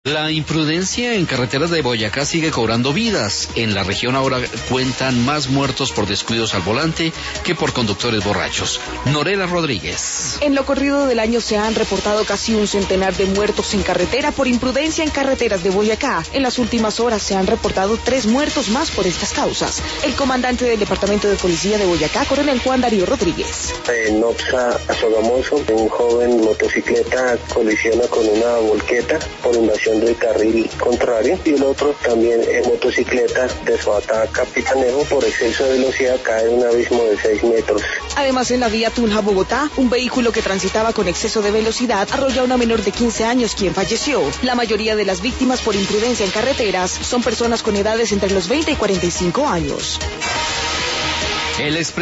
La imprudencia en carreteras de Boyacá sigue cobrando vidas. En la región ahora cuentan más muertos por descuidos al volante que por conductores borrachos. Norela Rodríguez. En lo corrido del año se han reportado casi un centenar de muertos en carretera por imprudencia en carreteras de Boyacá. En las últimas horas se han reportado 3 muertos más por estas causas. El comandante del Departamento de Policía de Boyacá, coronel Juan Darío Rodríguez. En Nopsa, a Sogamoso, un joven motocicleta colisiona con una volqueta por invasión del carril contrario, y el otro también en motocicleta de Soatá Capitanejo por exceso de velocidad cae en un abismo de 6 metros. Además, en la vía Tunja-Bogotá, un vehículo que transitaba con exceso de velocidad arrolla a una menor de 15 años quien falleció. La mayoría de las víctimas por imprudencia en carreteras son personas con edades entre los 20 y 45 años.